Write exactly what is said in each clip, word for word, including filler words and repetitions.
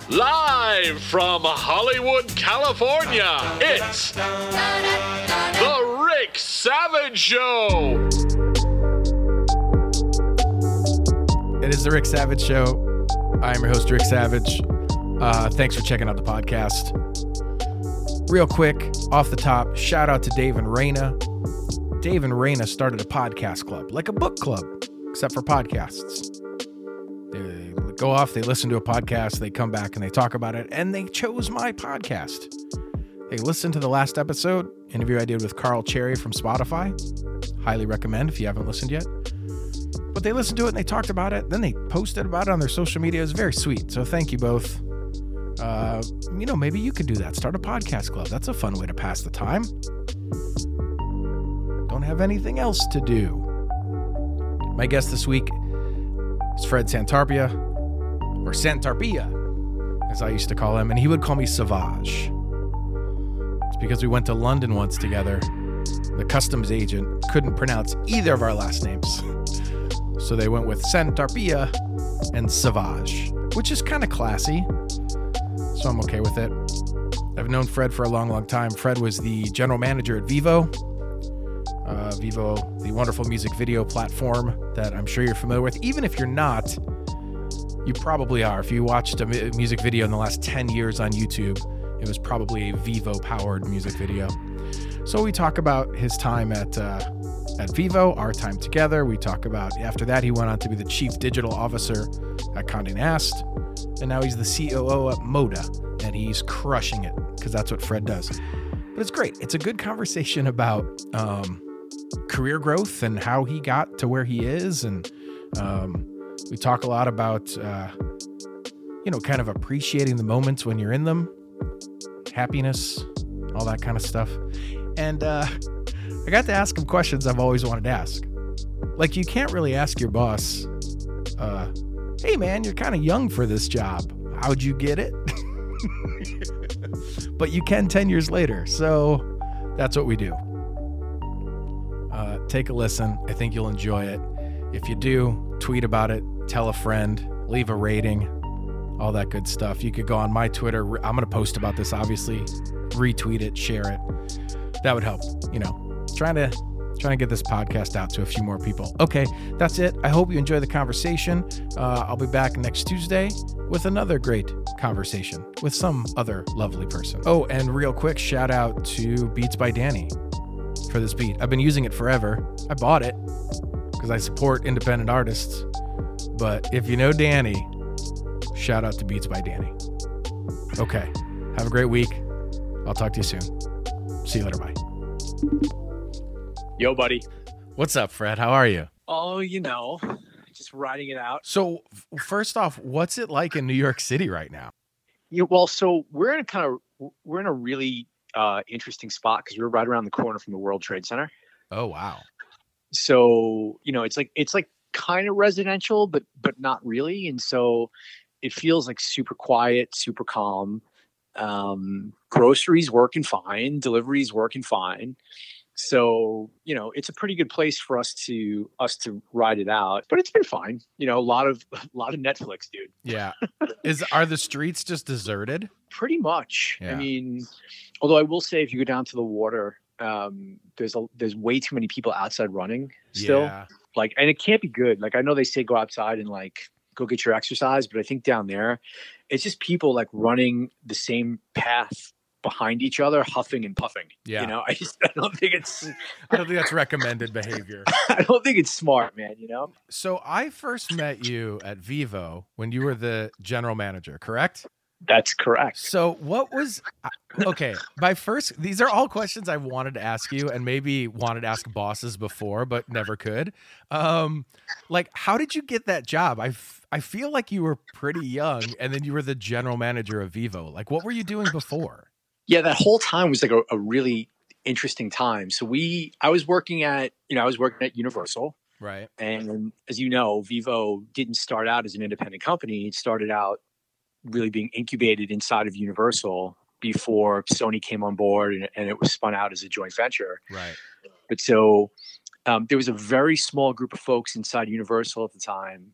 Live from Hollywood, California, it's The Rick Savage Show. It is The Rick Savage Show. I am your host, Rick Savage. Uh, thanks for checking out the podcast. Real quick, off the top, shout out to Dave and Raina. Dave and Raina started a podcast club, like a book club, except for podcasts. They go off, they listen to a podcast, they come back and they talk about it, and they chose my podcast. They listened to the last episode, interview I did with Carl Cherry from Spotify. Highly recommend if you haven't listened yet. But they listened to it and they talked about it. Then they posted about it on their social media. It was very sweet. So thank you both. Uh, you know, maybe you could do that. Start a podcast club. That's a fun way to pass the time. Don't have anything else to do. My guest this week is Fred Santarpia, or Santarpia, as I used to call him. And he would call me Savage. It's because we went to London once together. The customs agent couldn't pronounce either of our last names. So they went with Santarpia and Savage, which is kind of classy. So I'm okay with it. I've known Fred for a long, long time. Fred was the general manager at Vevo. Uh, Vevo, the wonderful music video platform that I'm sure you're familiar with. Even if you're not, you probably are. If you watched a music video in the last ten years on YouTube, it was probably a Vevo-powered music video. So we talk about his time at uh, at Vevo, our time together. We talk about, after that, he went on to be the chief digital officer at Condé Nast. And now he's the C O O at Moda. And he's crushing it, because that's what Fred does. But it's great. It's a good conversation about um, career growth and how he got to where he is. And um, we talk a lot about, uh, you know, kind of appreciating the moments when you're in them. Happiness, all that kind of stuff. And uh, I got to ask him questions I've always wanted to ask. Like, you can't really ask your boss, uh, hey, man, you're kind of young for this job. How'd you get it? But you can ten years later. So that's what we do. Uh, take a listen. I think you'll enjoy it. If you do, tweet about it, tell a friend, leave a rating, all that good stuff. You could go on my Twitter. I'm going to post about this, obviously. Retweet it, share it. That would help. You know, trying to trying to get this podcast out to a few more people. Okay, that's it. I hope you enjoy the conversation. Uh, I'll be back next Tuesday with another great conversation with some other lovely person. Oh, and real quick, shout out to Beats by Danny for this beat. I've been using it forever. I bought it because I support independent artists. But if you know Danny, shout out to Beats by Danny. Okay, have a great week. I'll talk to you soon. See you later. Bye. Yo, buddy. What's up, Fred? How are you? Oh, you know, just riding it out. So f- first off, what's it like in New York City right now? Yeah, well, so we're in a kind of, we're in a really uh, interesting spot because we're right around the corner from the World Trade Center. Oh, wow. So, you know, it's like, it's like kind of residential, but, but not really. And so it feels like super quiet, super calm. Um, groceries working fine, deliveries working fine. So, you know, it's a pretty good place for us to us to ride it out, but it's been fine. You know, a lot of a lot of Netflix, dude. Yeah. Is are the streets just deserted? Pretty much. Yeah. I mean, although I will say, if you go down to the water, um, there's a there's way too many people outside running still. Yeah. Like, and it can't be good. Like, I know they say go outside and like go get your exercise, but I think down there, it's just people like running the same path behind each other, huffing and puffing. Yeah. You know, I just, I don't think it's, I don't think that's recommended behavior. I don't think it's smart, man, you know? So I first met you at Vevo when you were the general manager, correct? That's correct. So what was, okay, my first, these are all questions I wanted to ask you and maybe wanted to ask bosses before, but never could. Um, like, how did you get that job? I, f- I feel like you were pretty young and then you were the general manager of Vevo. Like, what were you doing before? Yeah, that whole time was like a, a really interesting time. So we, I was working at, you know, I was working at Universal. Right. And as you know, Vevo didn't start out as an independent company. It started out really being incubated inside of Universal before Sony came on board and, and it was spun out as a joint venture. Right. But so um, there was a very small group of folks inside Universal at the time.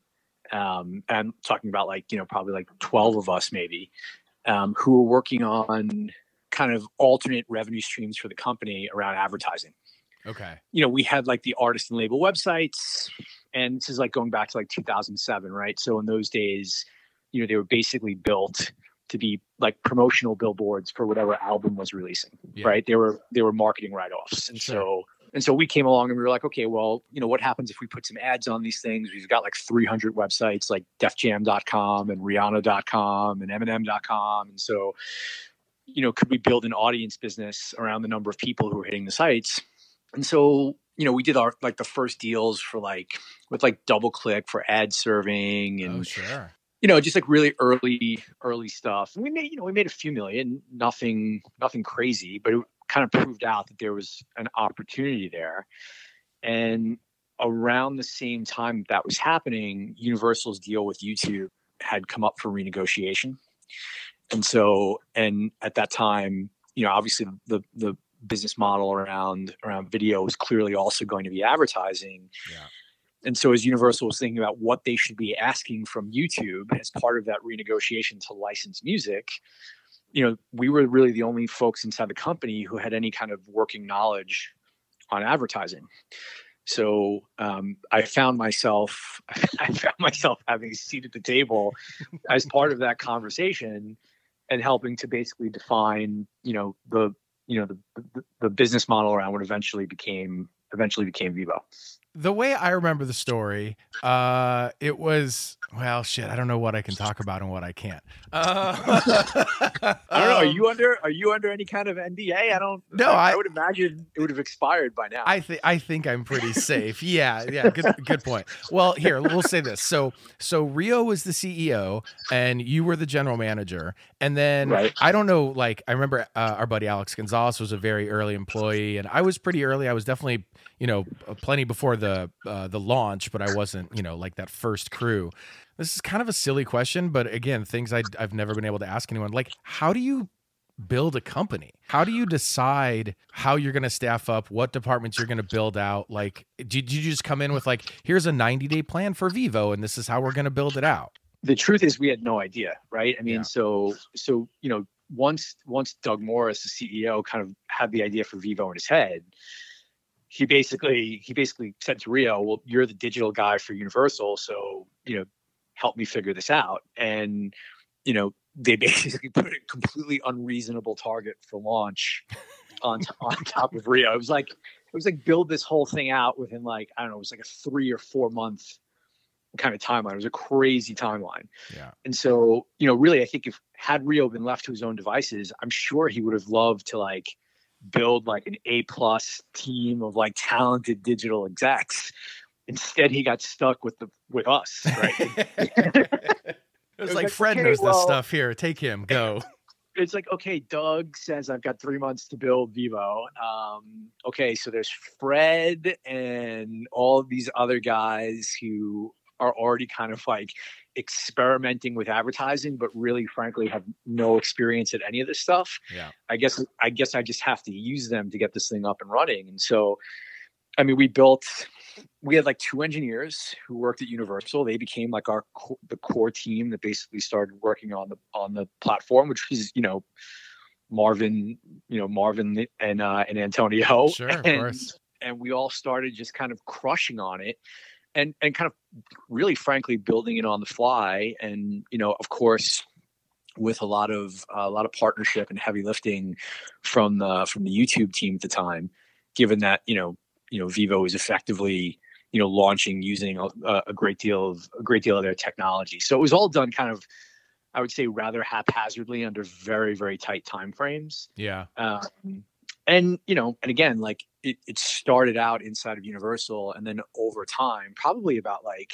Um, and I'm talking about like, you know, probably like twelve of us maybe, um, who were working on kind of alternate revenue streams for the company around advertising. Okay. You know, we had like the artist and label websites, and this is like going back to like two thousand seven, right? So in those days, you know, they were basically built to be like promotional billboards for whatever album was releasing, yeah. right? They were they were marketing write-offs, and sure. so and so we came along and we were like, okay, well, you know, what happens if we put some ads on these things? We've got like three hundred websites, like Def Jam dot com and Rihanna dot com and Eminem dot com, and so, you know, could we build an audience business around the number of people who are hitting the sites? And so, you know, we did our like the first deals for like with like DoubleClick for ad serving and, oh, sure. you know, just like really early, early stuff. And we made, you know, we made a few million, nothing, nothing crazy, but it kind of proved out that there was an opportunity there. And around the same time that was happening, Universal's deal with YouTube had come up for renegotiation. And so, and at that time, you know, obviously the, the, business model around around video was clearly also going to be advertising. Yeah. And so as Universal was thinking about what they should be asking from YouTube as part of that renegotiation to license music, you know, we were really the only folks inside the company who had any kind of working knowledge on advertising. So um, I found myself, I found myself having a seat at the table as part of that conversation and helping to basically define, you know, the you know, the, the the business model around what eventually became eventually became Vevo. The way I remember the story, uh, it was, well, shit, I don't know what I can talk about and what I can't. Uh, I don't know. Are you under, are you under any kind of N D A? I don't No, I, I, I would imagine it would have expired by now. I think, I think I'm pretty safe. Yeah. Yeah. Good, good point. Well, here, we'll say this. So, so Rio was the C E O and you were the general manager. And then right. I don't know, like, I remember uh, our buddy Alex Gonzalez was a very early employee and I was pretty early. I was definitely, you know, plenty before the uh, the launch, but I wasn't, you know, like that first crew. This is kind of a silly question, but again, things I, I've never been able to ask anyone. Like, how do you build a company? How do you decide how you're going to staff up, what departments you're going to build out? Like, did you just come in with like, here's a ninety day plan for Vevo, and this is how we're going to build it out? The truth is we had no idea, right? I mean, Yeah. so, so, you know, once, once Doug Morris, the C E O, kind of had the idea for Vevo in his head, he basically he basically said to Rio, well, you're the digital guy for Universal, so, you know, help me figure this out. And, you know, they basically put a completely unreasonable target for launch on on top of Rio. It was like it was like build this whole thing out within like, I don't know, it was like a three or four month kind of timeline. It was a crazy timeline. Yeah. And so, you know, really, I think if had Rio been left to his own devices, I'm sure he would have loved to like build like an A plus team of like talented digital execs. Instead, he got stuck with the with us. Right? It was, it was like, like Fred okay, knows well, this stuff. Here, take him. Go. It's like, okay, Doug says I've got three months to build Vevo. Um, okay, so there's Fred and all of these other guys who are already kind of like experimenting with advertising, but really, frankly, have no experience at any of this stuff. Yeah. I guess, I guess I just have to use them to get this thing up and running. And so, I mean, we built, we had like two engineers who worked at Universal. They became like our, the core team that basically started working on the, on the platform, which was, you know, Marvin, you know, Marvin and, uh, and Antonio. Sure, of and, course. And we all started just kind of crushing on it. And and kind of really, frankly, building it on the fly, and you know, of course, with a lot of uh, a lot of partnership and heavy lifting from the from the YouTube team at the time. Given that you know you know Vevo is effectively you know launching using a, a great deal of a great deal of their technology, so it was all done kind of, I would say, rather haphazardly under very very tight timeframes. Yeah. Um, And, you know, and again, like it, it started out inside of Universal, and then over time, probably about like,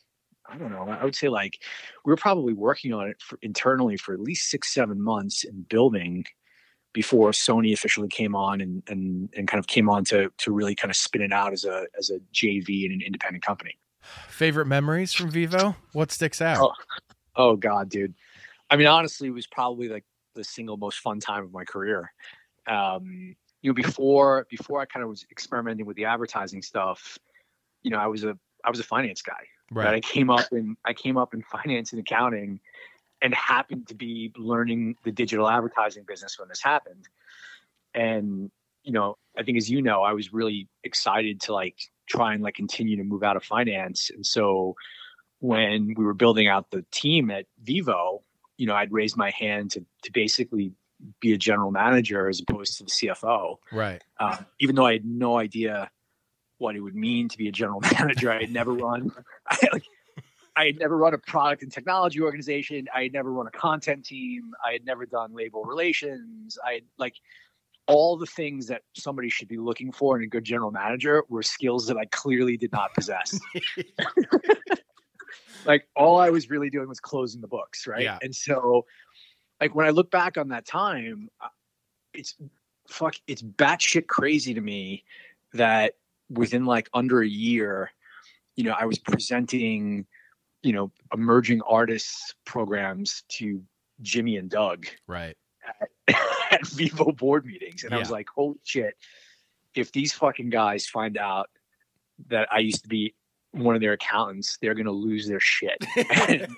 I don't know, I would say like we were probably working on it for, internally for at least six, seven months in building before Sony officially came on and, and, and kind of came on to, to really kind of spin it out as a, as a J V and an independent company. Favorite memories from Vevo? What sticks out? Oh, oh God, dude. I mean, honestly, it was probably like the single most fun time of my career. Um, you know, before, before I kind of was experimenting with the advertising stuff, you know, I was a, I was a finance guy. Right. That I came up in I came up in finance and accounting and happened to be learning the digital advertising business when this happened. And, you know, I think, as you know, I was really excited to like try and like continue to move out of finance. And so when we were building out the team at Vivo, you know, I'd raised my hand to to basically be a general manager as opposed to the C F O. Right. Um, even though I had no idea what it would mean to be a general manager. I had never run, I, like, I had never run a product and technology organization. I had never run a content team. I had never done label relations. I had like all the things that somebody should be looking for in a good general manager were skills that I clearly did not possess. Like all I was really doing was closing the books. Right. Yeah. And so like when I look back on that time, it's fuck, it's batshit crazy to me that within like under a year, you know, I was presenting, you know, emerging artists programs to Jimmy and Doug. Right. At, at Vivo board meetings. And Yeah. I was like, holy shit, if these fucking guys find out that I used to be one of their accountants, they're going to lose their shit. And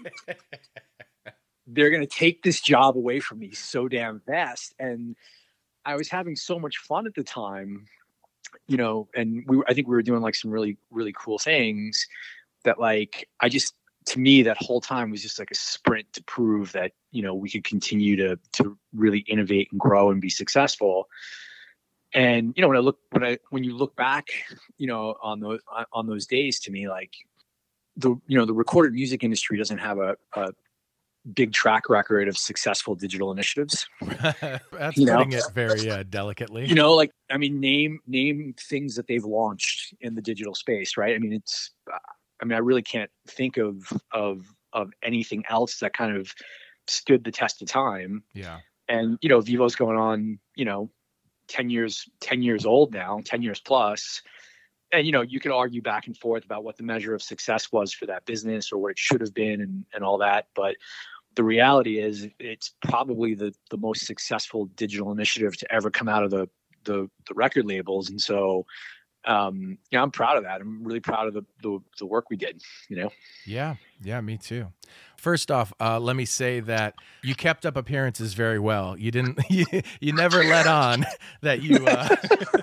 they're going to take this job away from me so damn fast. And I was having so much fun at the time, you know, and we were, I think we were doing like some really, really cool things that like, I just, to me, that whole time was just like a sprint to prove that, you know, we could continue to, to really innovate and grow and be successful. And, you know, when I look, when I, when you look back, you know, on those, on those days, to me, like the, you know, the recorded music industry doesn't have a, a big track record of successful digital initiatives. That's You know? putting it very uh, delicately. You know, like, I mean, name, name things that they've launched in the digital space, right? I mean, it's, uh, I mean, I really can't think of, of, of anything else that kind of stood the test of time. Yeah. And, you know, Vivo's going on, you know, ten years, ten years old now, ten years plus. And, you know, you could argue back and forth about what the measure of success was for that business or what it should have been and, and all that. But the reality is it's probably the, the most successful digital initiative to ever come out of the, the, the record labels. And so, um, yeah, I'm proud of that. I'm really proud of the, the, the work we did, you know? Yeah. Yeah, me too. First off, uh, let me say that you kept up appearances very well. You didn't, you, you never let on that you, uh,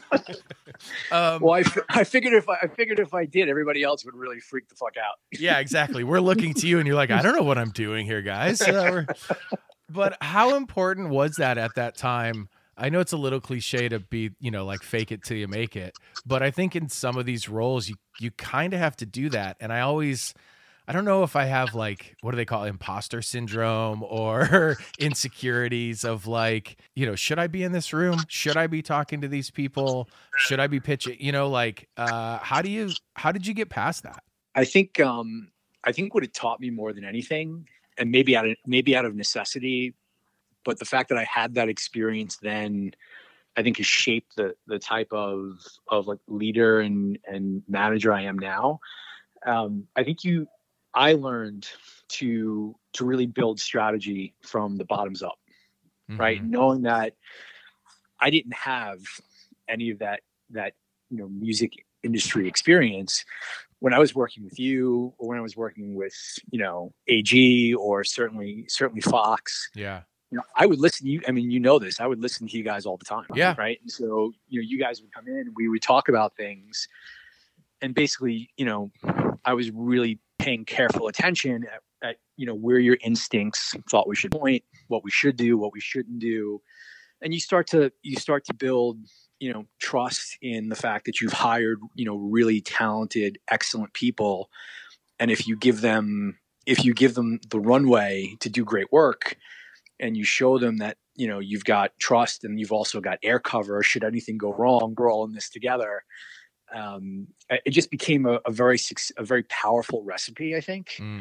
um, well, I, f- I figured if I, I figured if I did, everybody else would really freak the fuck out. yeah, exactly. We're looking to you and you're like, I don't know what I'm doing here, guys. Uh, we're- but how important was that at that time? I know it's a little cliche to be, you know, like fake it till you make it, but I think in some of these roles, you, you kind of have to do that. And I always, I don't know if I have like, what do they call it? Imposter syndrome or insecurities of like, you know, should I be in this room? Should I be talking to these people? Should I be pitching? You know, like, uh, how do you, how did you get past that? I think, um, I think what it taught me more than anything, and maybe out of, maybe out of necessity, but the fact that I had that experience then, I think has shaped the the type of of like leader and and manager I am now. Um, I think you, I learned to to really build strategy from the bottoms up, Mm-hmm. right? Knowing that I didn't have any of that that you know music industry experience when I was working with you, or when I was working with you know A G, or certainly certainly Fox. Yeah. You know, I would listen to you. I mean, you know this. I would listen to you guys all the time. Yeah. Right. And so, you know, you guys would come in and we would talk about things. And basically, you know, I was really paying careful attention at, at, you know, where your instincts thought we should point, what we should do, what we shouldn't do. And you start to, you start to build, you know, trust in the fact that you've hired, you know, really talented, excellent people. And if you give them, if you give them the runway to do great work, and you show them that, you know, you've got trust and you've also got air cover. Should anything go wrong, we're all in this together. Um, it just became a, a very, a very powerful recipe, I think, Mm.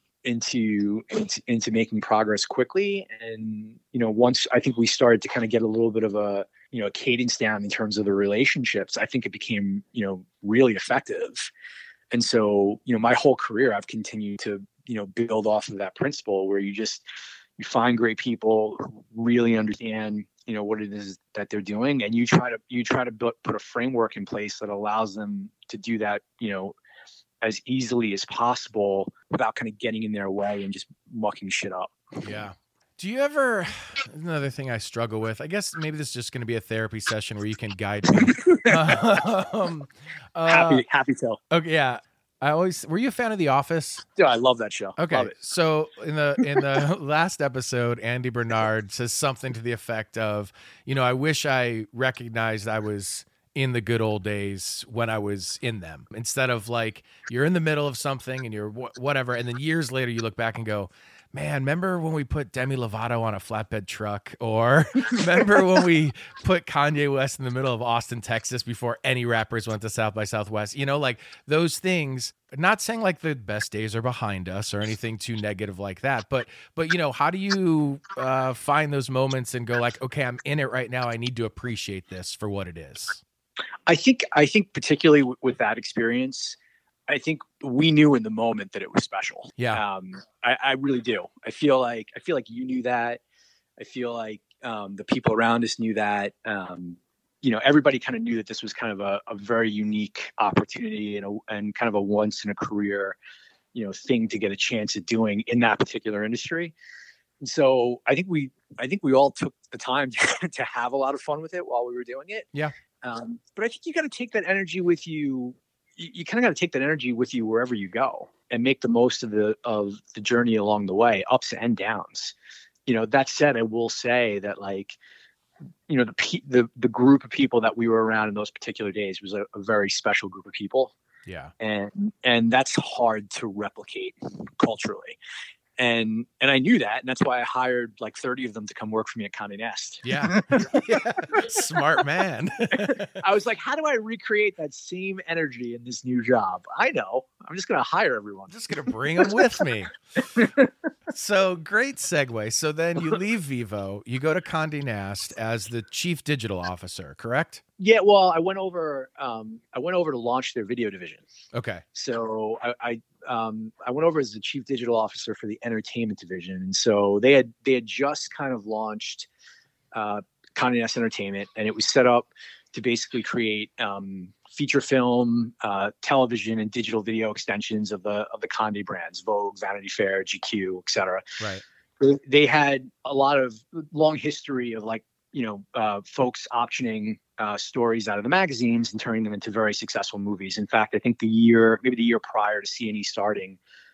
into, into, into making progress quickly. And, you know, once I think we started to kind of get a little bit of a, you know, a cadence down in terms of the relationships, I think it became, you know, really effective. And so, you know, my whole career, I've continued to, you know, build off of that principle where you just, you find great people who really understand, you know, what it is that they're doing. And you try to, you try to build, put a framework in place that allows them to do that, you know, as easily as possible without kind of getting in their way and just mucking shit up. Yeah. Do you ever, another thing I struggle with, I guess maybe this is just going to be a therapy session where you can guide me. um, uh, happy, happy to. Okay. Yeah. I always, were you a fan of The Office? Yeah, I love that show. Okay. Love it. So in the, in the last episode, Andy Bernard says something to the effect of, you know, I wish I recognized I was in the good old days when I was in them, instead of like, you're in the middle of something and you're wh- whatever. And then years later you look back and go, man, remember when we put Demi Lovato on a flatbed truck? Or remember when we put Kanye West in the middle of Austin, Texas before any rappers went to South by Southwest? You know, like those things, not saying like the best days are behind us or anything too negative like that, but, but you know, how do you uh, find those moments and go like, okay, I'm in it right now. I need to appreciate this for what it is. I think, I think particularly w- with that experience, I think we knew in the moment that it was special. Yeah. Um, I, I really do. I feel like, I feel like you knew that. I feel like um, the people around us knew that. Um, you know, everybody kind of knew that this was kind of a, a very unique opportunity and a, and kind of a once in a career, you know, thing to get a chance at doing in that particular industry. And so I think we, I think we all took the time to, to have a lot of fun with it while we were doing it. Yeah. Um, but I think you got to take that energy with you. You, you kind of got to take that energy with you wherever you go and make the most of the of the journey along the way, ups and downs. You know, that said, I will say that like, you know, the pe- the the group of people that we were around in those particular days was a, a very special group of people. Yeah. And and that's hard to replicate culturally. And and I knew that, and that's why I hired like thirty of them to come work for me at Condé Nast. Yeah. Yeah. Smart man. I was like, how do I recreate that same energy in this new job? I know. I'm just going to hire everyone. I'm just going to bring them with me. So great segue. So then you leave Vivo, you go to Condé Nast as the chief digital officer, correct? Yeah, well, I went over. Um, I went over to launch their video division. Okay. So I, I, um, I went over as the chief digital officer for the entertainment division, and so they had they had just kind of launched uh, Condé Nast Entertainment, and it was set up to basically create um, feature film, uh, television, and digital video extensions of the of the Condé brands: Vogue, Vanity Fair, G Q, et cetera. Right. They had a lot of long history of like you know uh, folks optioning uh, stories out of the magazines and turning them into very successful movies. In fact, I think the year, maybe the year prior to C and E starting,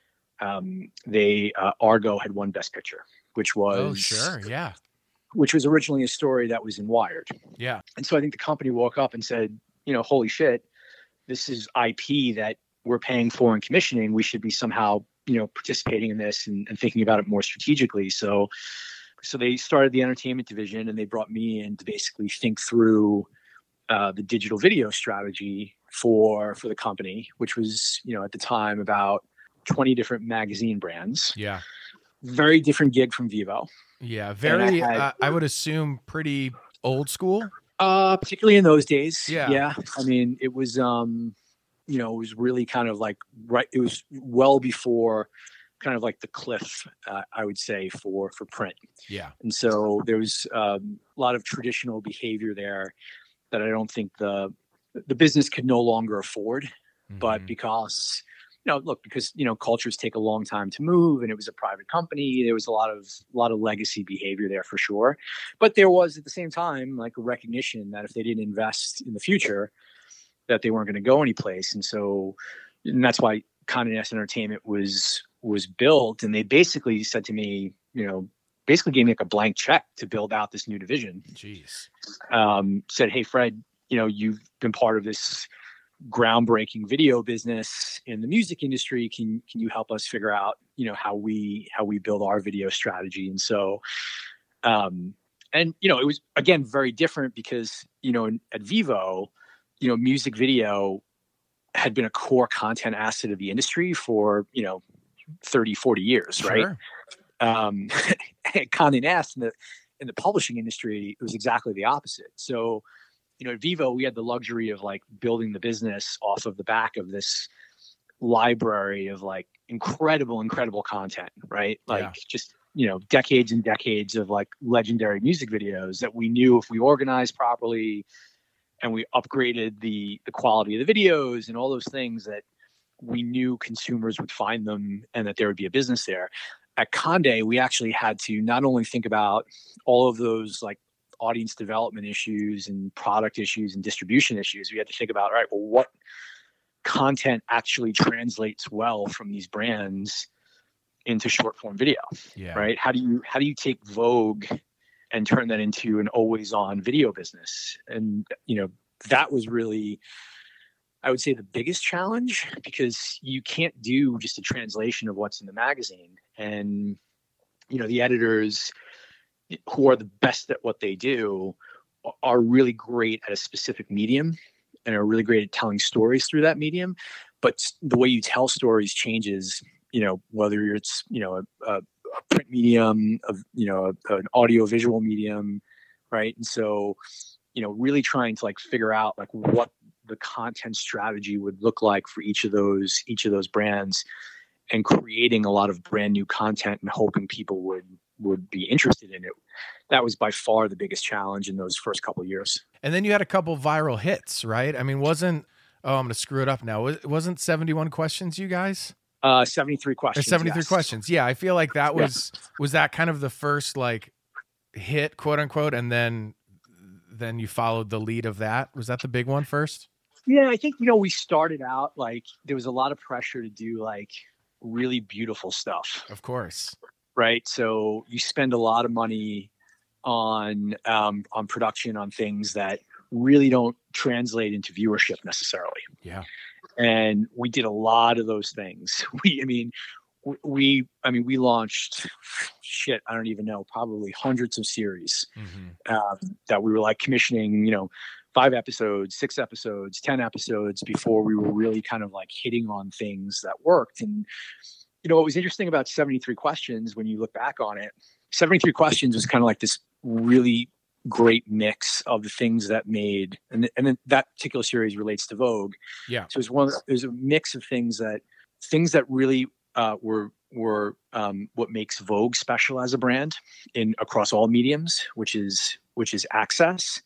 um, they uh, Argo had won Best Picture, which was Oh, sure. Yeah. which was originally a story that was in Wired. Yeah. And so I think the company woke up and said, you know, holy shit, this is I P that we're paying for and commissioning. We should be somehow, you know, participating in this and, and thinking about it more strategically. So, so they started the entertainment division, and they brought me in to basically think through uh, the digital video strategy for, for the company, which was, you know, at the time about twenty different magazine brands. Yeah. Very different gig from Vivo. Yeah. Very, I had- uh, I would assume pretty old school. Uh, particularly in those days. Yeah. Yeah. I mean, it was, um, you know, it was really kind of like, right. It was well before kind of like the cliff, uh, I would say for, for print. Yeah. And so there was um, a lot of traditional behavior there that I don't think the, the business could no longer afford, Mhm. but because, you know, look, because, you know, cultures take a long time to move, and it was a private company. There was a lot of, a lot of legacy behavior there for sure. But there was at the same time, like a recognition that if they didn't invest in the future, that they weren't going to go anyplace. And so, and that's why Condé Nast Entertainment was, was built. And they basically said to me, you know, basically gave me like a blank check to build out this new division. Jeez. Um, said, hey, Fred, you know, you've been part of this groundbreaking video business in the music industry. Can can you help us figure out, you know, how we how we build our video strategy? And so, um, and you know, it was again very different because you know in, at Vivo, you know, music video had been a core content asset of the industry for you know thirty, forty years, right? Sure. Um, at Condé Nast in the in the publishing industry, it was exactly the opposite. So, you know, at Vivo, we had the luxury of like building the business off of the back of this library of like incredible, incredible content, right? Like Yeah. just, you know, decades and decades of like legendary music videos that we knew if we organized properly and we upgraded the the quality of the videos and all those things that we knew consumers would find them and that there would be a business there. At Condé, we actually had to not only think about all of those like audience development issues and product issues and distribution issues. We had to think about, all right, well, what content actually translates well from these brands into short form video, yeah. right? How do you, how do you take Vogue and turn that into an always on video business? And, you know, that was really, I would say, the biggest challenge, because you can't do just a translation of what's in the magazine. And, you know, the editors who are the best at what they do are really great at a specific medium and are really great at telling stories through that medium. But the way you tell stories changes, you know, whether it's, you know, a, a, a print medium, of, you know, a, an audio visual medium, right? And so, you know, really trying to like figure out like what the content strategy would look like for each of those, each of those brands, and creating a lot of brand new content and hoping people would, would be interested in it. That was by far the biggest challenge in those first couple of years. And then you had a couple viral hits, right? I mean, wasn't, oh, I'm going to screw it up now. Wasn't seventy-one questions, you guys? Uh, seventy-three questions. Or seventy-three yes. questions. Yeah. I feel like that was, yeah. was that kind of the first like hit, quote unquote. And then, then you followed the lead of that. Was that the big one first? Yeah. I think, you know, we started out like there was a lot of pressure to do like really beautiful stuff. Of course. Right. So you spend a lot of money on, um, on production, on things that really don't translate into viewership necessarily. Yeah. And we did a lot of those things. We, I mean, we, I mean, we launched shit. I don't even know, probably hundreds of series mm-hmm. um, that we were like commissioning, you know, five episodes, six episodes, ten episodes before we were really kind of like hitting on things that worked. And, you know, what was interesting about seventy-three questions, when you look back on it, seventy-three questions was kind of like this really great mix of the things that made, and, and then that particular series relates to Vogue. Yeah. So it's one, there's a mix of things that, things that really uh, were, were um, what makes Vogue special as a brand in across all mediums, which is, which is access.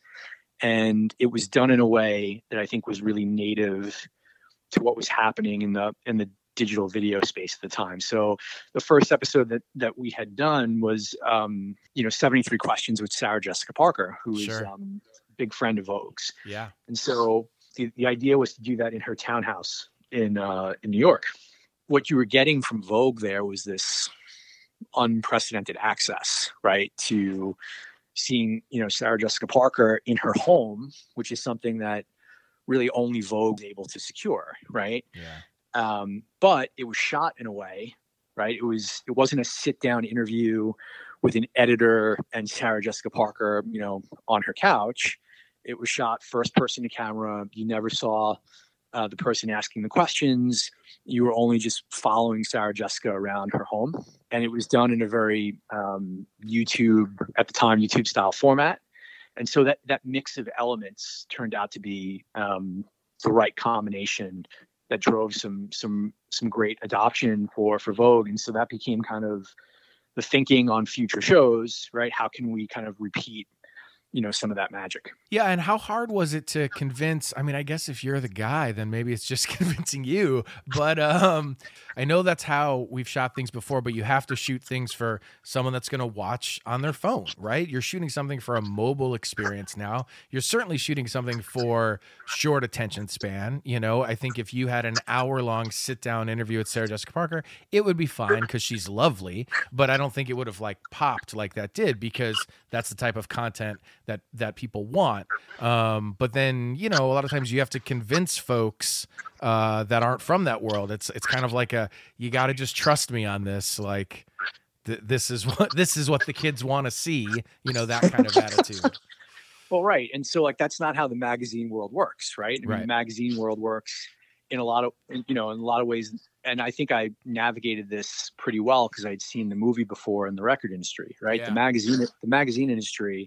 And it was done in a way that I think was really native to what was happening in the, in the digital video space at the time. So the first episode that, that we had done was, um, you know, seventy-three questions with Sarah Jessica Parker, who is sure. um, a big friend of Vogue's. Yeah. And so the, the idea was to do that in her townhouse in, uh, in New York. What you were getting from Vogue there was this unprecedented access, right, to seeing, you know, Sarah Jessica Parker in her home, which is something that really only Vogue is able to secure, right? Yeah. Um, but it was shot in a way, right? It was, it wasn't a sit down interview with an editor and Sarah Jessica Parker, you know, on her couch. It was shot first person to camera. You never saw uh, the person asking the questions. You were only just following Sarah Jessica around her home. And it was done in a very um, YouTube, at the time, YouTube style format. And so that, that mix of elements turned out to be um, the right combination that drove some some some great adoption for for Vogue. And so that became kind of the thinking on future shows, right? How can we kind of repeat, you know, some of that magic? Yeah. And how hard was it to convince? I mean, I guess if you're the guy, then maybe it's just convincing you. But um, I know that's how we've shot things before, but you have to shoot things for someone that's going to watch on their phone, right? You're shooting something for a mobile experience now. You're certainly shooting something for short attention span. You know, I think if you had an hour long sit down interview with Sarah Jessica Parker, it would be fine because she's lovely, but I don't think it would have like popped like that did, because that's the type of content that that people want. Um, but then, you know, a lot of times you have to convince folks uh, that aren't from that world. It's it's kind of like a, you got to just trust me on this. Like th- this is what this is what the kids want to see. You know, that kind of attitude. Well, right. And so like that's not how the magazine world works, right? I mean, Right. the magazine world works in a lot of, you know, in a lot of ways. And I think I navigated this pretty well because I'd seen the movie before in the record industry, right? Yeah. The magazine, the magazine industry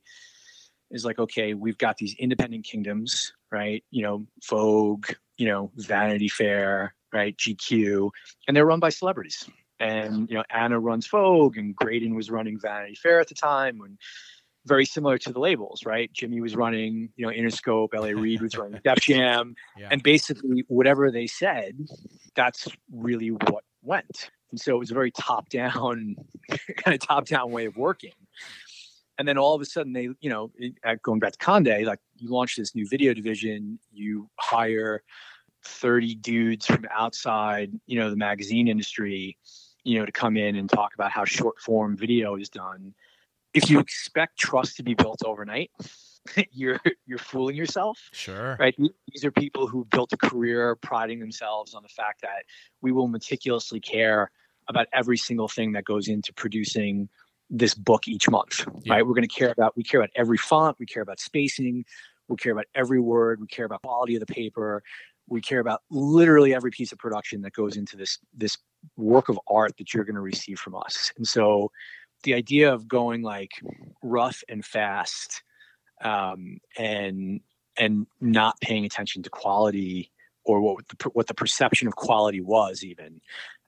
is like, okay, we've got these independent kingdoms, right? You know, Vogue, you know, Vanity Fair, right? G Q, and they're run by celebrities. And, you know, Anna runs Vogue and Graydon was running Vanity Fair at the time when, very similar to the labels, right? Jimmy was running, you know, Interscope, L A Reid was running Def Jam, Yeah. and basically whatever they said, that's really what went. And so it was a very top-down, kind of top-down way of working. And then all of a sudden, they, you know, going back to Conde, like you launch this new video division, you hire thirty dudes from outside, you know, the magazine industry, you know, to come in and talk about how short form video is done. If you expect trust to be built overnight, you're you're fooling yourself. Sure. Right. These are people who built a career priding themselves on the fact that we will meticulously care about every single thing that goes into producing this book each month. Yeah. Right. We're going to care about, we care about every font, we care about spacing, we care about every word, we care about quality of the paper, we care about literally every piece of production that goes into this this work of art that you're going to receive from us. And so the idea of going like rough and fast um, and and not paying attention to quality or what the, what the perception of quality was even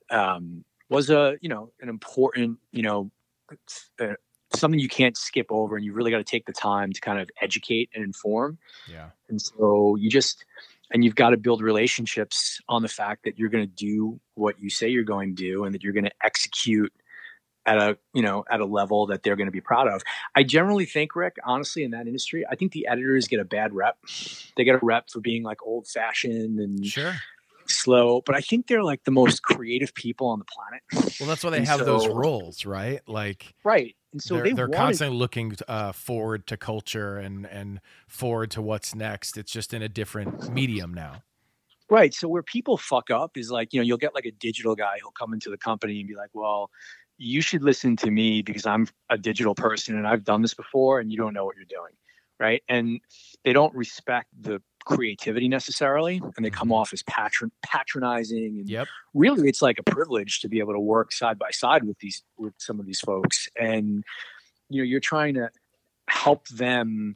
um, was a, you know, an important, you know, uh, something you can't skip over, and you really got to take the time to kind of educate and inform. Yeah. And so you just, and you've got to build relationships on the fact that you're going to do what you say you're going to do and that you're going to execute at a, you know, at a level that they're going to be proud of. I generally think, Rick, honestly, in that industry, I think the editors get a bad rep. They get a rep for being like old fashioned and Sure. slow, but I think they're like the most creative people on the planet. Well, that's why they And have so- those roles, right? Like Right. And so they're, they they're wanted- constantly looking uh, forward to culture and, and forward to what's next. It's just in a different medium now. Right. So where people fuck up is like, you know, you'll get like a digital guy who'll come into the company and be like, well, you should listen to me because I'm a digital person and I've done this before and you don't know what you're doing. Right. And they don't respect the creativity necessarily. And they come off as patron patronizing. And Yep. really, it's like a privilege to be able to work side by side with these, with some of these folks. And, you know, you're trying to help them,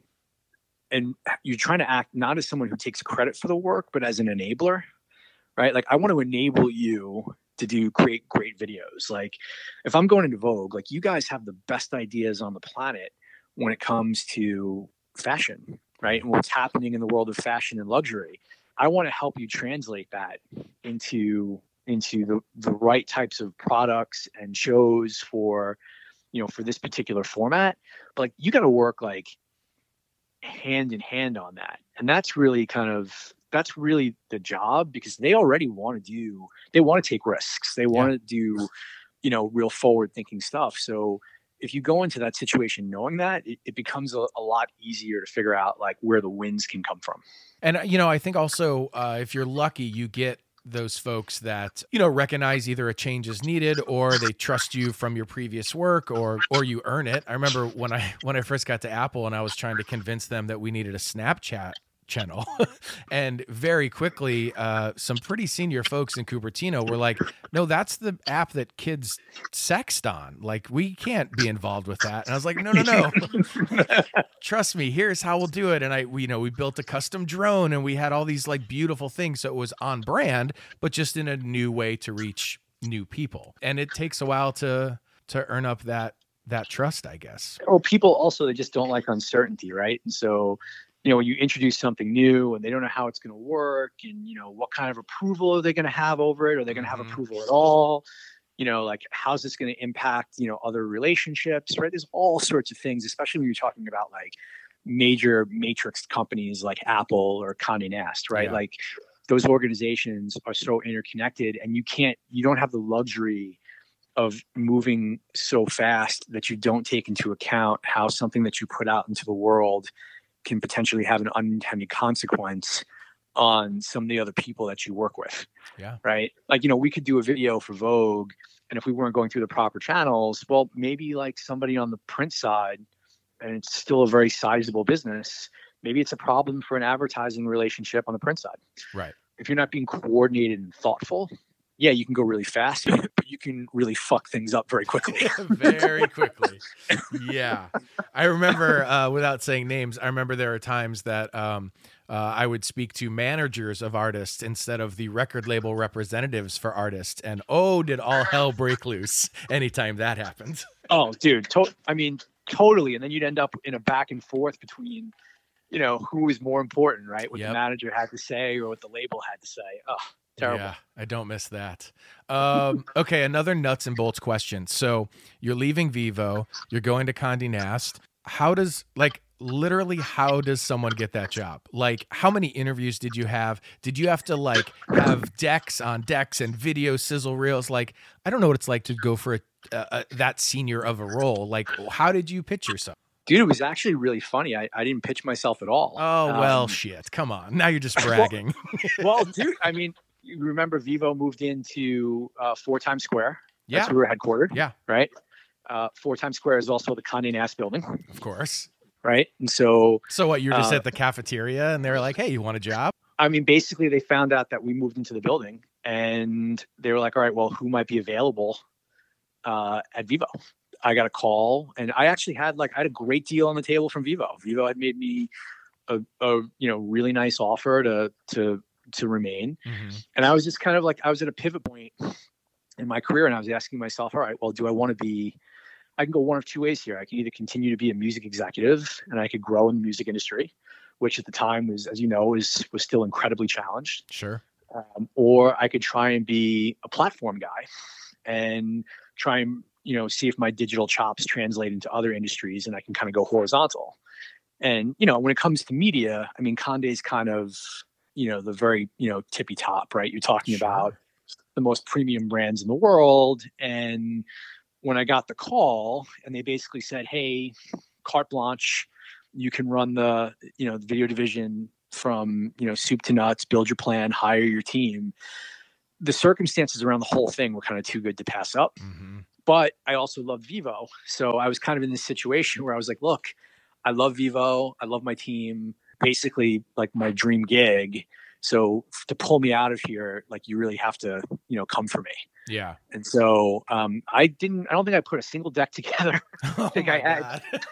and you're trying to act not as someone who takes credit for the work, but as an enabler, right? Like I want to enable you to do great, great videos. Like if I'm going into Vogue, like you guys have the best ideas on the planet when it comes to fashion, right? And what's happening in the world of fashion and luxury. I want to help you translate that into, into the, the right types of products and shows for, you know, for this particular format. But like you got to work like hand in hand on that. And that's really kind of, that's really the job, because they already want to do, they want to take risks. They want Yeah. to do, you know, real forward thinking stuff. So if you go into that situation knowing that, it, it becomes a, a lot easier to figure out like where the wins can come from. And, you know, I think also uh, if you're lucky, you get those folks that, you know, recognize either a change is needed or they trust you from your previous work, or or you earn it. I remember when I when I first got to Apple and I was trying to convince them that we needed a Snapchat channel. And very quickly, uh, some pretty senior folks in Cupertino were like, no, that's the app that kids sext on. Like, we can't be involved with that. And I was like, no, no, no. Trust me, here's how we'll do it. And I, we, you know, we built a custom drone and we had all these like beautiful things. So it was on brand, but just in a new way to reach new people. And it takes a while to, to earn up that, that trust, I guess. Or people also, they just don't like uncertainty, right? And so, you know, when you introduce something new and they don't know how it's going to work and, you know, what kind of approval are they going to have over it? Are they going to have Mhm. approval at all? You know, like how's this going to impact, you know, other relationships, right? There's all sorts of things, especially when you're talking about like major matrix companies like Apple or Condé Nast, right? Yeah. Like those organizations are so interconnected and you can't, you don't have the luxury of moving so fast that you don't take into account how something that you put out into the world can potentially have an unintended consequence on some of the other people that you work with. Yeah. Right. Like, you know, we could do a video for Vogue, and if we weren't going through the proper channels, well, maybe like somebody on the print side, and it's still a very sizable business, maybe it's a problem for an advertising relationship on the print side. Right. If you're not being coordinated and thoughtful, yeah, you can go really fast, but you can really fuck things up very quickly. Very quickly. Yeah. I remember, uh, without saying names, I remember there are times that um, uh, I would speak to managers of artists instead of the record label representatives for artists. And oh, did all hell break loose anytime that happened. Oh, dude. To- I mean, totally. And then you'd end up in a back and forth between, you know, who was more important, right? What Yep. the manager had to say or what the label had to say. Oh, terrible. Yeah, I don't miss that. Um, okay, another nuts and bolts question. So you're leaving Vivo, you're going to Condé Nast. How does, like, literally, how does someone get that job? Like, how many interviews did you have? Did you have to, like, have decks on decks and video sizzle reels? Like, I don't know what it's like to go for a, a, a that senior of a role. Like, how did you pitch yourself? Dude, it was actually really funny. I, I didn't pitch myself at all. Oh, well, Um, shit. Come on. Now you're just bragging. well, dude, I mean, you remember Vivo moved into uh, Four Times Square. That's Yeah. where we were headquartered. Yeah, Right. Uh, Four Times Square is also the Condé Nast building. of course. Right. And so, So what, you're just Uh, at the cafeteria and they're like, hey, you want a job? I mean, basically, they found out that we moved into the building and they were like, all right, well, who might be available uh, at Vivo? I got a call and I actually had like, I had a great deal on the table from Vivo. Vivo had made me a, a you know, really nice offer to, to, to remain. Mm-hmm. And I was just kind of like, I was at a pivot point in my career and I was asking myself, all right, well, do I want to be, I can go one of two ways here. I can either continue to be a music executive and I could grow in the music industry, which at the time was, as you know, was, was still incredibly challenged. Sure. Um, or I could try and be a platform guy and try and, you know, see if my digital chops translate into other industries and I can kind of go horizontal. And, you know, when it comes to media, I mean, Condé's kind of, you know, the very, you know, tippy top, right? You're talking Sure. about the most premium brands in the world. And when I got the call and they basically said, hey, carte blanche, you can run the, you know, the video division from, you know, soup to nuts, build your plan, hire your team. The circumstances around the whole thing were kind of too good to pass up. Mm-hmm. But I also love Vivo. So I was kind of in this situation where I was like, look, I love Vivo. I love my team. Basically like my dream gig. So to pull me out of here, like you really have to, you know, come for me. Yeah. And so um, I didn't, I don't think I put a single deck together. I think I had-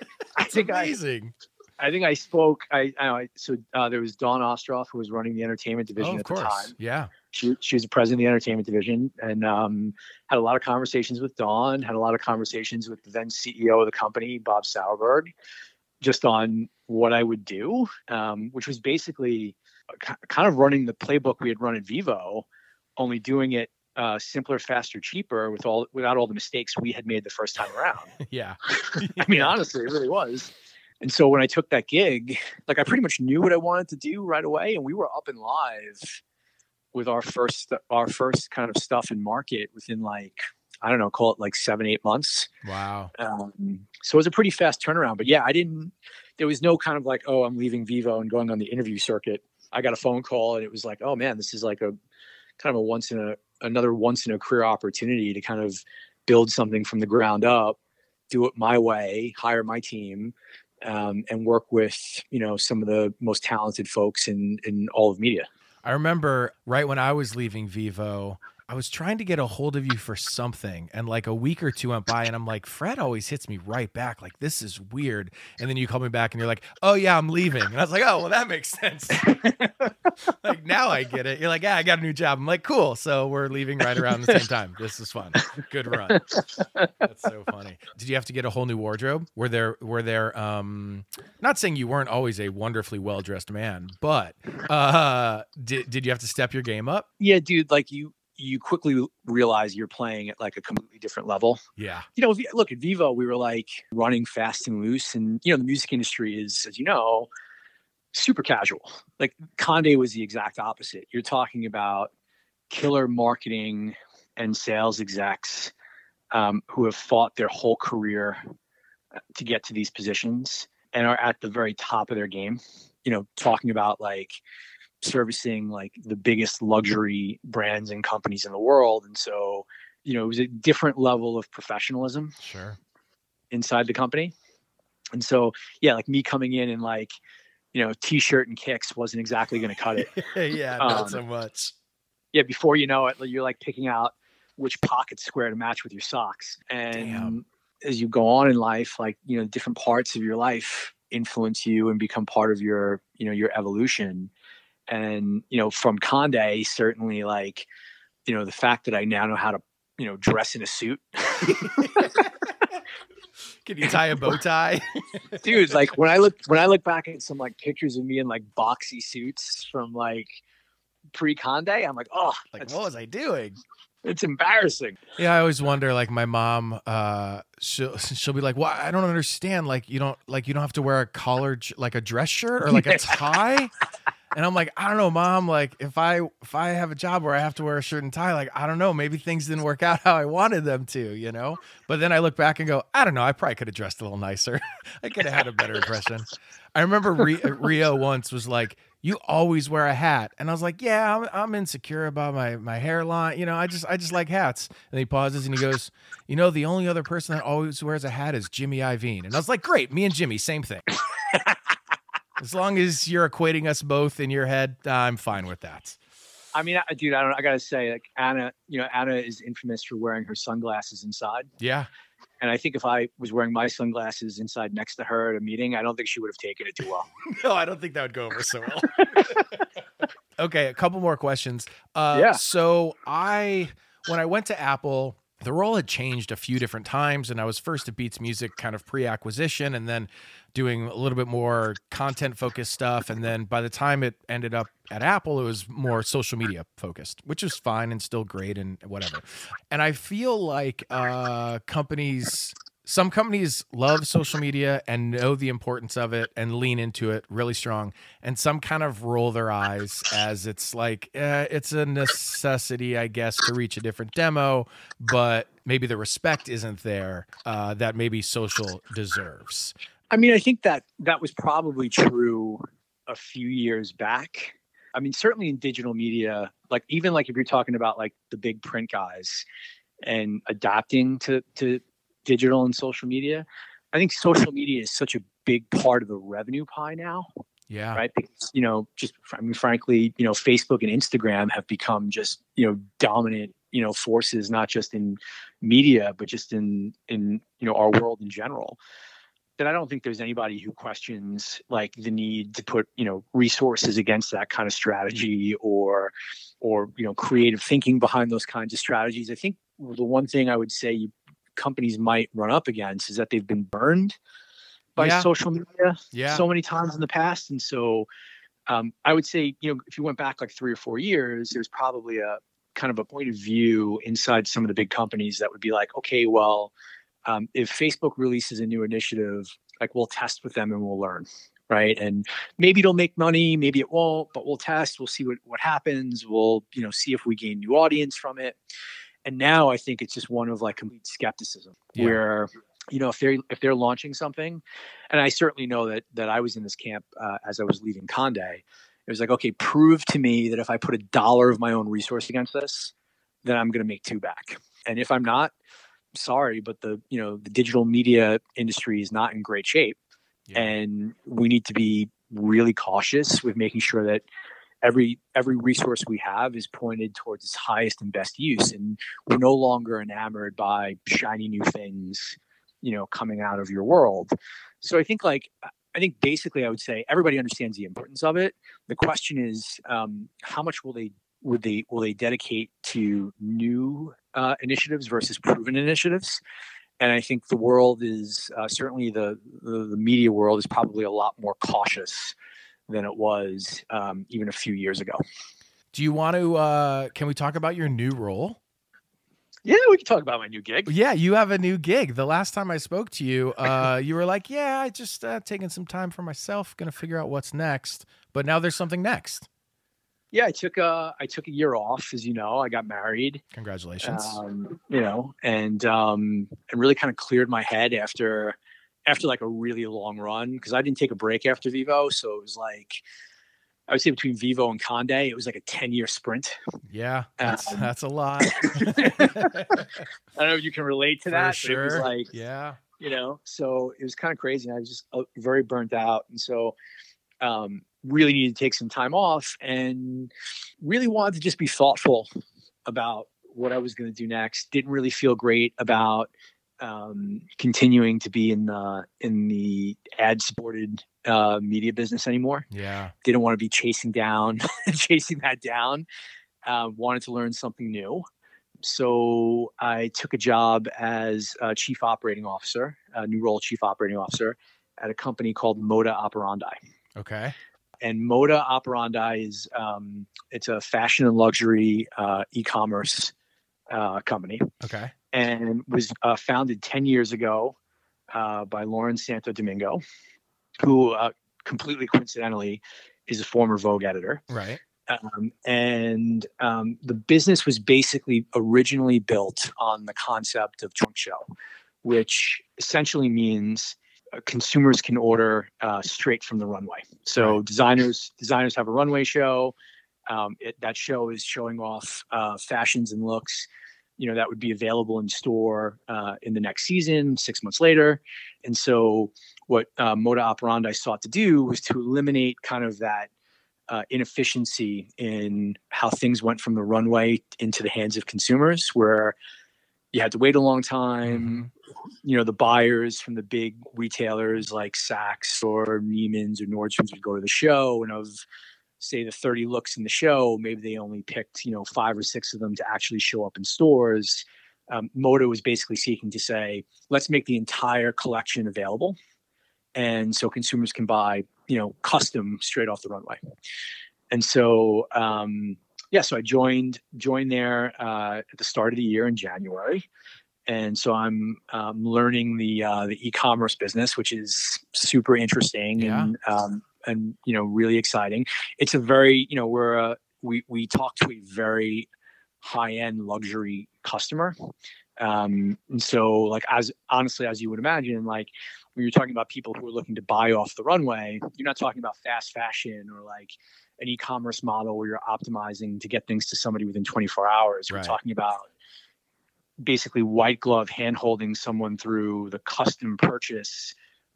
I think I, amazing. I think I spoke, I, I, I so uh, there was Dawn Ostroff who was running the entertainment division Oh, of at the course. time. Yeah. She, she was the president of the entertainment division and um, had a lot of conversations with Dawn, had a lot of conversations with the then C E O of the company, Bob Sauerberg, just on what I would do, um, which was basically k- kind of running the playbook we had run at Vivo, only doing it uh, simpler, faster, cheaper with all, without all the mistakes we had made the first time around. Yeah. I mean, honestly, it really was. And so when I took that gig, like I pretty much knew what I wanted to do right away. And we were up and live with our first, our first kind of stuff in market within like, I don't know, call it like seven, eight months. Wow. Um, so it was a pretty fast turnaround, but yeah, I didn't, there was no kind of like, oh, I'm leaving Vivo and going on the interview circuit. I got a phone call and it was like, oh man, this is like a kind of a once in a, another once in a career opportunity to kind of build something from the ground up, do it my way, hire my team, um, and work with, you know, some of the most talented folks in, in all of media. I remember right when I was leaving Vivo, I was trying to get a hold of you for something, and like a week or two went by and I'm like, Fred always hits me right back. Like, this is weird. And then you call me back and you're like, oh yeah, I'm leaving. And I was like, oh, well, that makes sense. Like now I get it. You're like, yeah, I got a new job. I'm like, cool. So we're leaving right around the same time. This is fun. Good run. That's so funny. Did you have to get a whole new wardrobe? Were there, were there, um, not saying you weren't always a wonderfully well-dressed man, but, uh, did, did you have to step your game up? Yeah, dude, like you, you quickly realize you're playing at like a completely different level. Yeah. You know, look at Vivo, we were like running fast and loose. And, you know, the music industry is, as you know, super casual. Like Condé was the exact opposite. You're talking about killer marketing and sales execs um, who have fought their whole career to get to these positions and are at the very top of their game. You know, talking about like servicing like the biggest luxury brands and companies in the world. And so, you know, it was a different level of professionalism Sure. inside the company. And so, yeah, like me coming in and like, you know, t-shirt and kicks wasn't exactly going to cut it. Yeah, not Um, so much. Yeah. Before you know it, you're like picking out which pocket square to match with your socks. And Damn. as you go on in life, like, you know, different parts of your life influence you and become part of your, you know, your evolution. And, you know, from Condé, certainly like, you know, the fact that I now know how to, you know, dress in a suit. Can Can you tie a bow tie? Dude, like when I look when I look back at some like pictures of me in like boxy suits from like pre-Conde, I'm like, oh, Like, what was I doing? It's embarrassing. Yeah, I always wonder. Like my mom, uh, she'll she'll be like, "Well, I don't understand. Like you don't like you don't have to wear a collared like a dress shirt or like a tie." And I'm like, I don't know, Mom. Like if I if I have a job where I have to wear a shirt and tie, like I don't know, maybe things didn't work out how I wanted them to, you know. But then I look back and go, I don't know. I probably could have dressed a little nicer. I could have had a better impression. I remember Rio once was like, you always wear a hat. And I was like, yeah, I'm, I'm insecure about my, my hairline. You know, I just, I just like hats. And he pauses and he goes, you know, the only other person that always wears a hat is Jimmy Iovine. And I was like, great. Me and Jimmy, same thing. As long as you're equating us both in your head, I'm fine with that. I mean, I, dude, I don't, I gotta say, like Anna, you know, Anna is infamous for wearing her sunglasses inside. Yeah. And I think if I was wearing my sunglasses inside next to her at a meeting, I don't think she would have taken it too well. No, I don't think that would go over so well. Okay, a couple more questions. Uh, yeah. So I, when I went to Apple, the role had changed a few different times, and I was first at Beats Music kind of pre-acquisition, and then doing a little bit more content-focused stuff. And then by the time it ended up at Apple, it was more social media focused, which is fine and still great and whatever. And I feel like uh, companies... Some companies love social media and know the importance of it and lean into it really strong. And some kind of roll their eyes as it's like, eh, it's a necessity, I guess, to reach a different demo, but maybe the respect isn't there uh, that maybe social deserves. I mean, I think that that was probably true a few years back. I mean, certainly in digital media, like even like if you're talking about like the big print guys and adapting to, to, digital and social media, I think social media is such a big part of the revenue pie now. Yeah. Right. Because, you know, just, I mean, frankly, you know, Facebook and Instagram have become just, you know, dominant, you know, forces, not just in media, but just in, in, you know, our world in general. That I don't think there's anybody who questions like the need to put, you know, resources against that kind of strategy or, or, you know, creative thinking behind those kinds of strategies. I think the one thing I would say you, companies might run up against is that they've been burned by yeah. social media yeah. so many times in the past. And so um, I would say, you know, if you went back like three or four years, there's probably a kind of a point of view inside some of the big companies that would be like, okay, well, um, if Facebook releases a new initiative, like we'll test with them and we'll learn. Right. And maybe it'll make money, maybe it won't, but we'll test, we'll see what, what happens. We'll, you know, see if we gain new audience from it. And now I think it's just one of like complete skepticism yeah. where, you know, if they're, if they're launching something, and I certainly know that, that I was in this camp uh, as I was leaving Conde, it was like, okay, prove to me that if I put a dollar of my own resource against this, then I'm going to make two back. And if I'm not, sorry, but the, you know, the digital media industry is not in great shape. Yeah. And we need to be really cautious with making sure that every every resource we have is pointed towards its highest and best use. And we're no longer enamored by shiny new things, you know, coming out of your world. So I think like, I think basically I would say everybody understands the importance of it. The question is, um, how much will they, would they, will they dedicate to new uh, initiatives versus proven initiatives? And I think the world is uh, certainly the, the the media world is probably a lot more cautious than it was um, even a few years ago. Do you want to, uh, can we talk about your new role? Yeah, we can talk about my new gig. Yeah, you have a new gig. The last time I spoke to you, uh, you were like, yeah, I just uh, taking some time for myself, going to figure out what's next. But now there's something next. Yeah, I took a, I took a year off, as you know. I got married. Congratulations. Um, you know, and um, and really kind of cleared my head after after like a really long run, because I didn't take a break after Vivo. So it was like, I would say between Vivo and Conde, it was like a ten year sprint. Yeah, that's, um, that's a lot. I don't know if you can relate to that. For sure. But it was like, yeah, you know, so it was kind of crazy. And I was just uh, very burnt out. And so um, really needed to take some time off and really wanted to just be thoughtful about what I was going to do next. Didn't really feel great about Um, continuing to be in the in the ad supported uh, media business anymore. Yeah, didn't want to be chasing down, chasing that down. Uh, wanted to learn something new, So I took a job as a chief operating officer, a new role, chief operating officer, at a company called Moda Operandi. Okay. And Moda Operandi is um, it's a fashion and luxury uh, e-commerce uh, company. Okay. And was uh, founded ten years ago uh, by Lauren Santo Domingo, who uh, completely coincidentally is a former Vogue editor. Right. Um, and um, the business was basically originally built on the concept of trunk show, which essentially means uh, consumers can order uh, straight from the runway. So Right. designers designers have a runway show. Um, it, that show is showing off uh, fashions and looks, you know, that would be available in store uh, in the next season, six months later. And so what uh, Moda Operandi sought to do was to eliminate kind of that Uh, inefficiency in how things went from the runway into the hands of consumers, where you had to wait a long time. Mm-hmm. You know, the buyers from the big retailers like Saks or Neiman's or Nordstrom's would go to the show, and of say the thirty looks in the show, maybe they only picked, you know, five or six of them to actually show up in stores. Um, Moda was basically seeking to say, let's make the entire collection available. And so consumers can buy, you know, custom straight off the runway. And so, um, yeah, so I joined joined there uh, at the start of the year in January. And so I'm um, learning the uh, the e-commerce business, which is super interesting Yeah. and um, and you know really exciting. It's a very you know we're a, we we talk to a very high end luxury customer. Um, and so like as honestly as you would imagine, like when you're talking about people who are looking to buy off the runway, you're not talking about fast fashion or like an e-commerce model where you're optimizing to get things to somebody within twenty-four hours. We're Right. talking about basically white glove hand holding someone through the custom purchase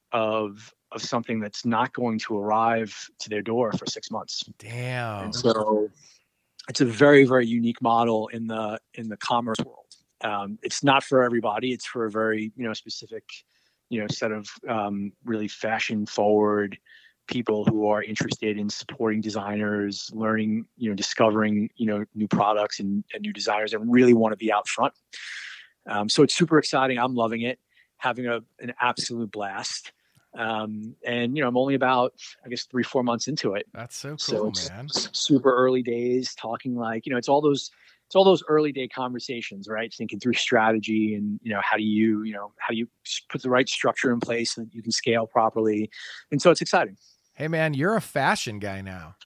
of of something that's not going to arrive to their door for six months. Damn. And so it's a very, very unique model in the in the commerce world. Um, it's not for everybody. It's for a very, you know, specific, you know, set of um, really fashion forward people who are interested in supporting designers, learning, you know, discovering, you know, new products and, and new designers, and really want to be out front. Um, so it's super exciting. I'm loving it, having a an absolute blast. Um, and you know, I'm only about, I guess, three, four months into it. That's so So cool, it's man. super early days, talking like, you know, it's all those, it's all those early day conversations, right? Thinking through strategy and, you know, how do you, you know, how do you put the right structure in place so that you can scale properly. And so it's exciting. Hey, man, you're a fashion guy now.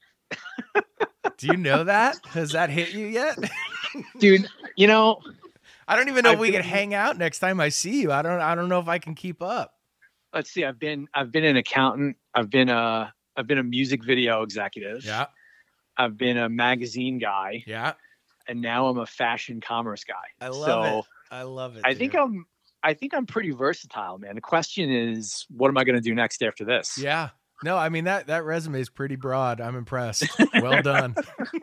Do you know that? Has that hit you yet? Dude, you know, I don't even know if I've we been- can hang out next time I see you. I don't I don't know if I can keep up. let's see, I've been, I've been an accountant. I've been a, I've been a music video executive. Yeah. I've been a magazine guy. Yeah. And now I'm a fashion commerce guy. I love so it. I love it. I think dude. I'm, I think I'm pretty versatile, man. The question is, what am I going to do next after this? Yeah. No, I mean that that resume is pretty broad. I'm impressed. Well done.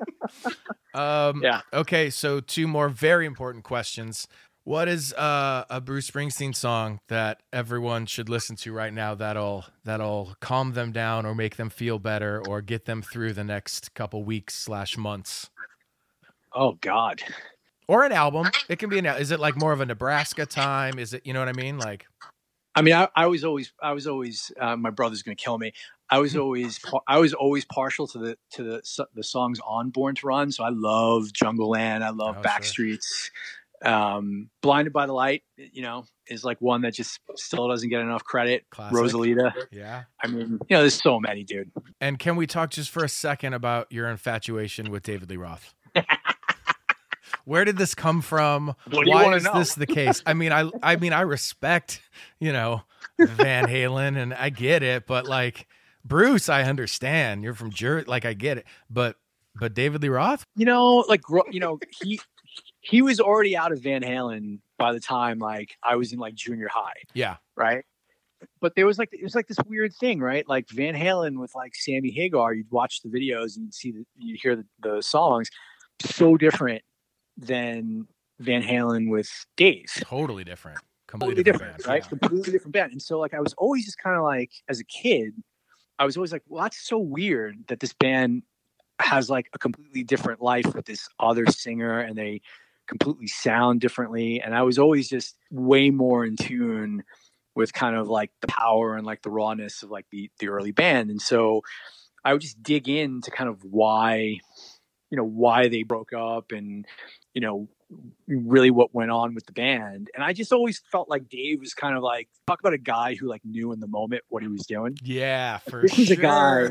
um Yeah. Okay, so two more very important questions. What is uh, a Bruce Springsteen song that everyone should listen to right now that'll that'll calm them down or make them feel better or get them through the next couple weeks slash months? Oh God. Or an album. It can be an. Is it like more of a Nebraska time? Is it, you know what I mean? Like, I mean, I, I was always, I was always, uh, my brother's going to kill me. I was always, I was always partial to the, to the, the songs on Born to Run. So I love Jungle Land. I love Oh, Backstreets. Um, Blinded by the Light, you know, is like one that just still doesn't get enough credit. Classic. Rosalita. yeah. I mean, you know, there's so many, dude. And can we talk just for a second about your infatuation with David Lee Roth? Where did this come from? What do you Why wanna is know? this the case? I mean, I I mean, I respect, you know, Van Halen and I get it, but like Bruce, I understand. You're from Jersey, like I get it. But but David Lee Roth? You know, like, gro- you know, he, he was already out of Van Halen by the time like I was in like junior high. Yeah. Right. But there was like, it was like this weird thing, right? Like Van Halen with like Sammy Hagar, you'd watch the videos and you'd see the, you'd hear the, the songs, so different than Van Halen with Dave. Totally different. Completely Completely different, band. right? Yeah. Completely different band. And so like, I was always just kind of like, as a kid, I was always like, well, that's so weird that this band has like a completely different life with this other singer and they completely sound differently. And I was always just way more in tune with kind of like the power and like the rawness of like the, the early band. And so I would just dig into kind of why, you know, why they broke up and, you know, really what went on with the band. And I just always felt like Dave was kind of like, talk about a guy who like knew in the moment what he was doing. Yeah, for this sure. was a guy,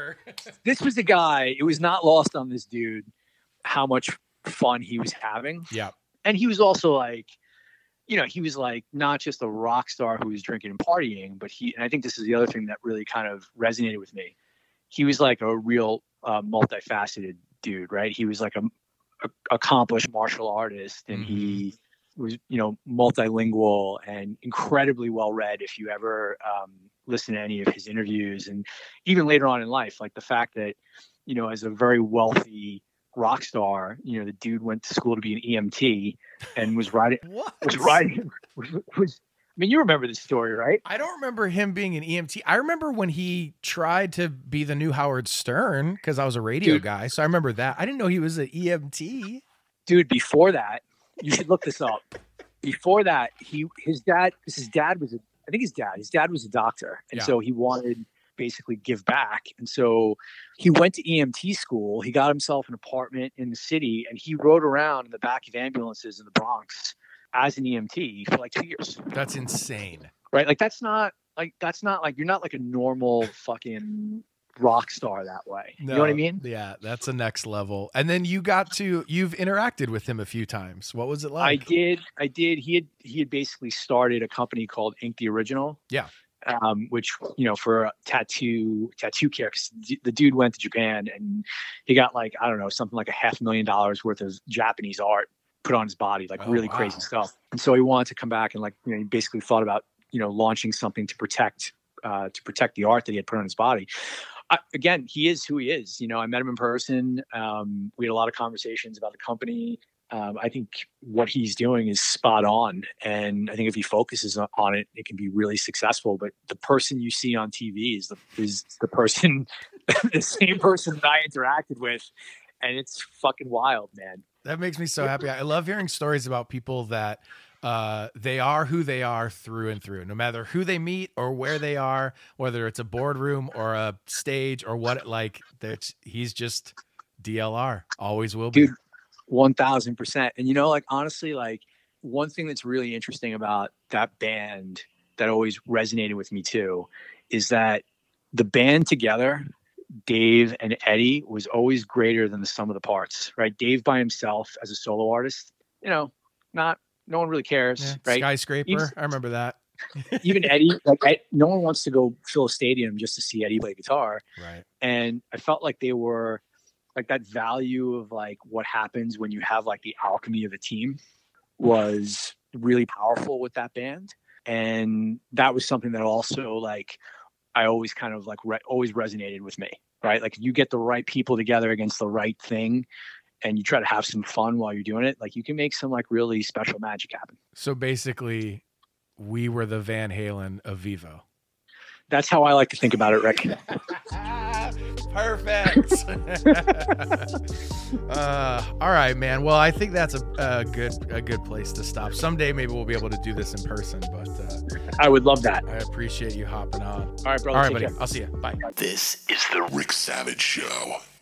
this was a guy, it was not lost on this dude how much fun he was having. Yeah. And he was also like, you know, he was like not just a rock star who was drinking and partying, but he, and I think this is the other thing that really kind of resonated with me. He was like a real uh, multifaceted dude, right? He was like a, a accomplished martial artist, and mm-hmm. he was, you know, multilingual and incredibly well read. If you ever um, listen to any of his interviews, and even later on in life, like the fact that, you know, as a very wealthy rock star, you know, the dude went to school to be an E M T and was riding, was riding, was, was, I mean, you remember this story, right? I don't remember him being an E M T. I remember when he tried to be the new Howard Stern because I was a radio dude, guy. So I remember that. I didn't know he was an E M T. Dude, before that, you should look this up. Before that, he, his dad, because his dad was, a, I think his dad, his dad was a doctor. And yeah. so he wanted basically give back. And so he went to E M T school. He got himself an apartment in the city, and he rode around in the back of ambulances in the Bronx as an E M T for like two years. That's insane. Right? Like that's not like, that's not like, you're not like a normal fucking rock star that way. No, you know what I mean? Yeah, that's a next level. And then you got to, you've interacted with him a few times. What was it like? I did. I did. He had, he had basically started a company called Ink the Original. Yeah. Um, which, you know, for tattoo, tattoo care, 'cause the dude went to Japan and he got like, I don't know, something like a half million dollars worth of Japanese art put on his body, like oh, really wow. crazy stuff. And so he wanted to come back and like, you know, he basically thought about, you know, launching something to protect, uh, to protect the art that he had put on his body. I, again, he is who he is. You know, I met him in person. Um, we had a lot of conversations about the company. Um, I think what he's doing is spot on. And I think if he focuses on it, it can be really successful. But the person you see on T V is the, is the person, the same person that I interacted with. And it's fucking wild, man. That makes me so happy. I love hearing stories about people that uh, they are who they are through and through, no matter who they meet or where they are, whether it's a boardroom or a stage or what, like that's, he's just D L R, always will be. Dude, one thousand percent. And, you know, like, honestly, like one thing that's really interesting about that band that always resonated with me too, is that the band together, Dave and Eddie, was always greater than the sum of the parts, right? Dave by himself as a solo artist, you know, not, no one really cares, yeah, right? Skyscraper. Even, I remember that. Even Eddie, like I, no one wants to go fill a stadium just to see Eddie play guitar. Right. And I felt like they were like that value of like what happens when you have like the alchemy of a team was really powerful with that band. And that was something that also like, I always kind of like re- always resonated with me, right? Like you get the right people together against the right thing and you try to have some fun while you're doing it. Like you can make some like really special magic happen. So basically we were the Van Halen of Vivo. That's how I like to think about it, Rick. Perfect. uh, all right, man. Well, I think that's a, a good a good place to stop. Someday maybe we'll be able to do this in person, but uh, I would love that. I appreciate you hopping on. All right, brother. All right, buddy. Care. I'll see you. Bye. This is the Rick Savage Show.